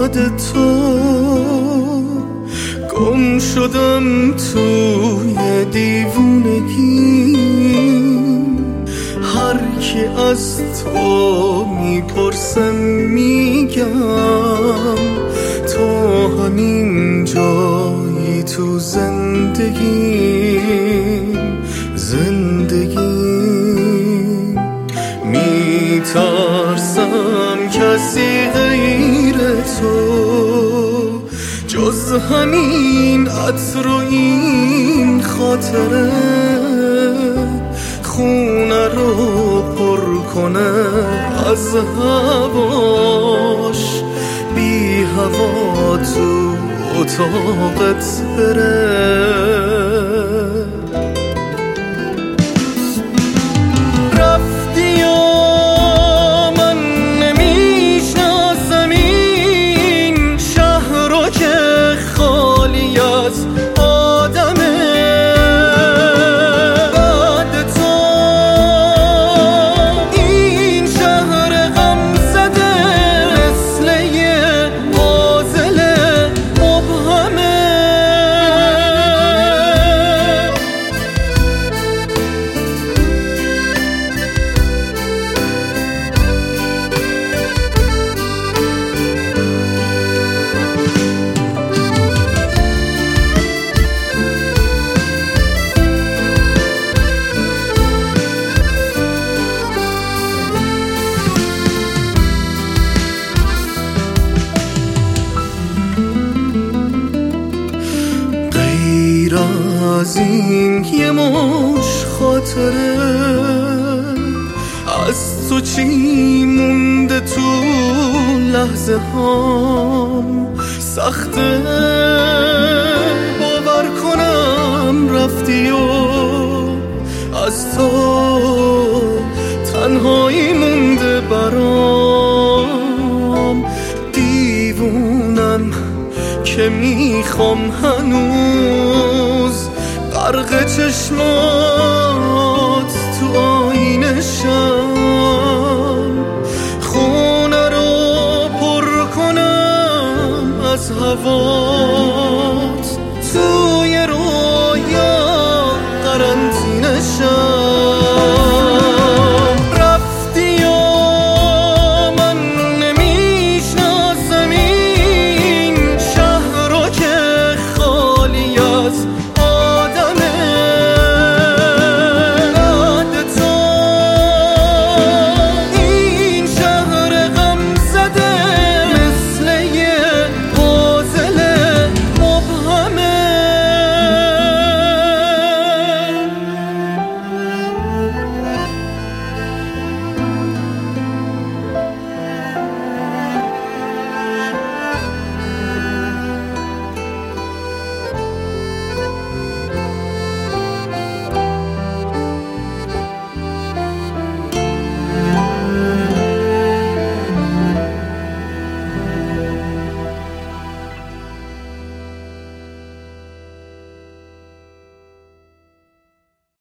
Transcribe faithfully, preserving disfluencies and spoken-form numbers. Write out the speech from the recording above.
یاد تو گم شدم توی دیوونگی. هر کی از تو میپرسم میگم تو همین جایی تو زندگیم زندگیم. میترسم کسی غیر تو جز همین عطر و این خاطره خونه رو پر کنه از هواش، بی هوا تو اتاقت بره. رفتی و من نمیشناسم این شهر رو که خالی از آدمه. بعد تو این شهر غم زده مثل یه غازل مبهمه. از این یه مش خاطره از تو چی مونده تو لحظه هام. سخته باور کنم رفتی و از تو تنهایی مونده برام. دیوونم که میخوام هنوز غرق چشمات تو آینه شم. خونه رو پر کنم از هوا